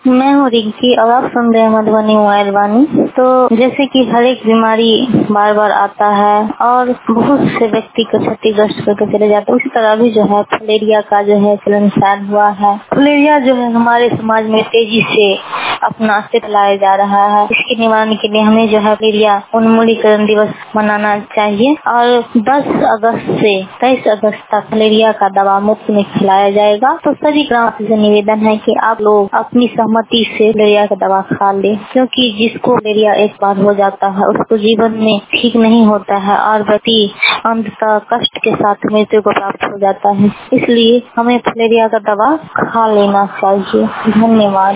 मैं हूँ रिंकी और आप सुन रहे हैं मधुबनी मोबाइल वाणी। तो जैसे कि हर एक बीमारी बार बार आता है और बहुत से व्यक्ति को क्षतिग्रस्त करके चले जाते हैं, उसी तरह भी जो है फलेरिया का जो है चलन स्टार्ट हुआ है। फलेरिया जो है हमारे समाज में तेजी से अपना अस्तित्व लाया जा रहा है। इसके निवारण के लिए हमें जो है फलेरिया उन्मूलीकरण दिवस मनाना चाहिए और 10 अगस्त से 23 अगस्त तक फलेरिया का दवा मुफ्त में खिलाया जाएगा। तो सभी ग्रामीण से निवेदन है कि आप लोग अपनी सहमति से फलेरिया का दवा खा ले, क्योंकि जिसको फलेरिया एक बार हो जाता है उसको जीवन में ठीक नहीं होता है और व्यक्ति अंततः कष्ट के साथ मृत्यु को प्राप्त हो जाता है। इसलिए हमें फलेरिया का दवा खा लेना चाहिए। धन्यवाद।